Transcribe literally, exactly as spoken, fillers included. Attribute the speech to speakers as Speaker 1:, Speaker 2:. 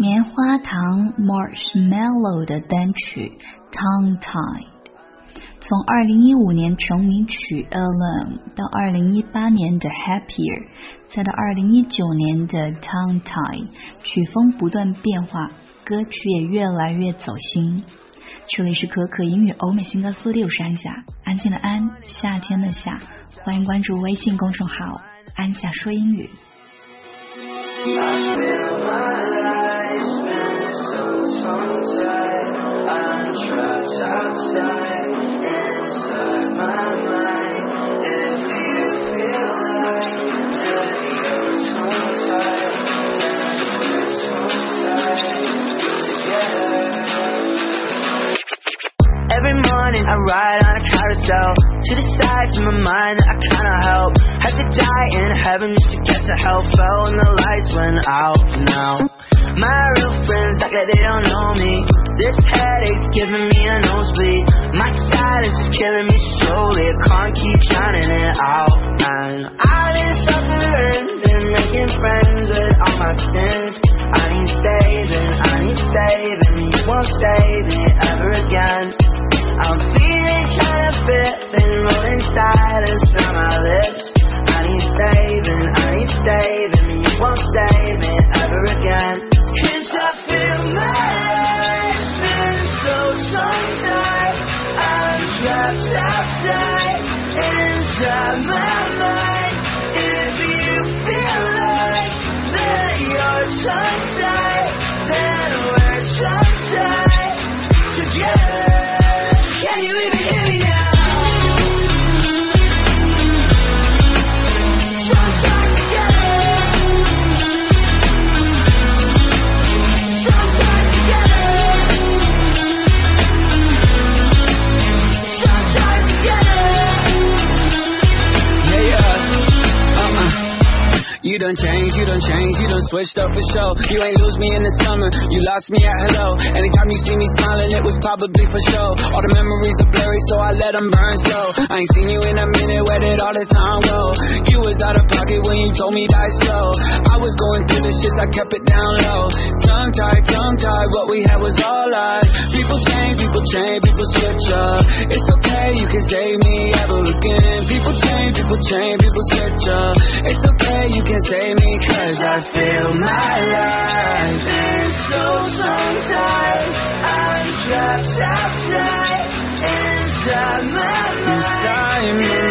Speaker 1: 棉花糖 Marshmello 的单曲 Tongue Tied。从二零一五年成名曲 Alone 到二零一八年的 Happier， 再到二零一九年的 Tongue Tied， 曲风不断变化，歌曲也越来越走心。这里是可可英语欧美新歌速递，我是安夏，安静的安，夏天的夏，欢迎关注微信公众号安夏说英语。
Speaker 2: I feel my life's been so tongue-tied. I'm trapped outside, inside my mind. If you feel like that you're tongue-tied, then we're tongue-tied together. Every morning I ride on a carousel to the sides of my mind that I cannot help. Had to die in heaven just to get to hell. Fell when the lights went out. Now my real friends act like they don't know me. This headache's giving me a nosebleed. My silence is killing me slowly. I can't keep drowning it out. And I've been suffering, been making friends with all my sins. I need saving, I need saving. You won't save me ever again. I'm feeling kind of fit, been rolling silence on my lips. I need saving, I need saving. You won't save me ever again. Cause I feel my life's been so tongue-tied. I'm trapped outside, inside my mind. If you feel like that you're tongue-tied, then we're tongue-tied together. Can you even hear me now? Tongue-tied together. Tongue-tied together. Tongue-tied together. Yeah, yeah. Uh-uh. You done changed, you done changed, you done switched up for show. You ain't lose me in the summer, you lost me at hello. Anytime you see me smiling, it was probably for show. All the memories are blurry, so I let them burn slow. I ain't seen you in a minute, where did all the time go? You was out of pocket when you told me die slow. I was going through the shit, I kept it down low. Tongue-tied, tongue-tied, what we had was all lies. People change, people change, people switch up. It's okay, you can save me ever again. People change, people change, people switch up. It's okay, you can save me, cause I feel my life been so tongue-tied. I'm trapped outside, inside my mind.